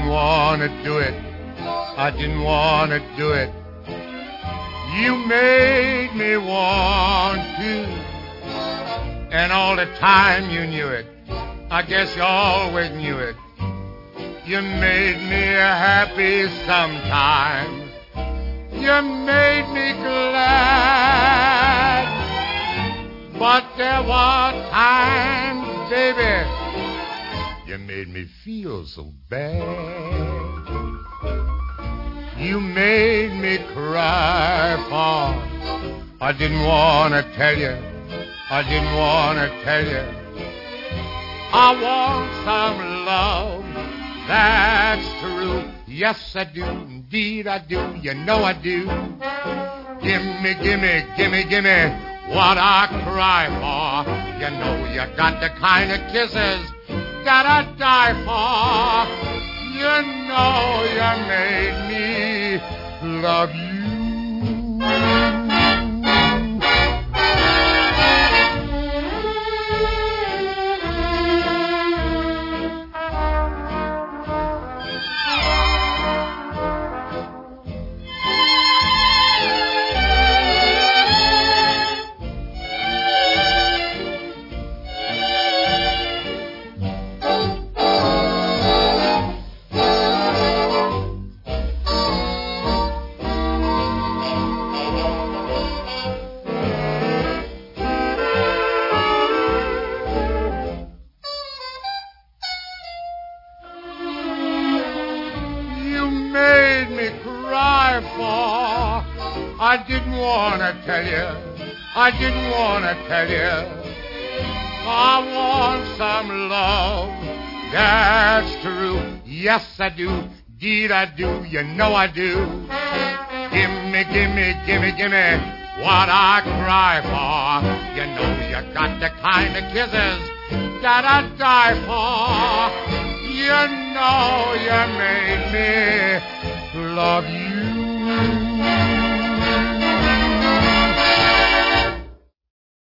didn't want to do it. I didn't want to do it. You made me want to. And all the time you knew it. I guess you always knew it. You made me happy sometimes. You made me glad. But there were times, baby, you made me feel so bad. You made me cry for. I didn't want to tell you. I didn't want to tell you. I want some love, that's true. Yes, I do, indeed I do. You know I do. Gimme, gimme, gimme, gimme what I cry for. You know you got the kind of kisses that I die for. You know you made me love you. I didn't want to tell you, I didn't want to tell you. I want some love, that's true. Yes, I do, indeed I do, you know I do. Gimme, gimme, gimme, gimme what I cry for. You know you got the kind of kisses that I die for. You know you made me love you.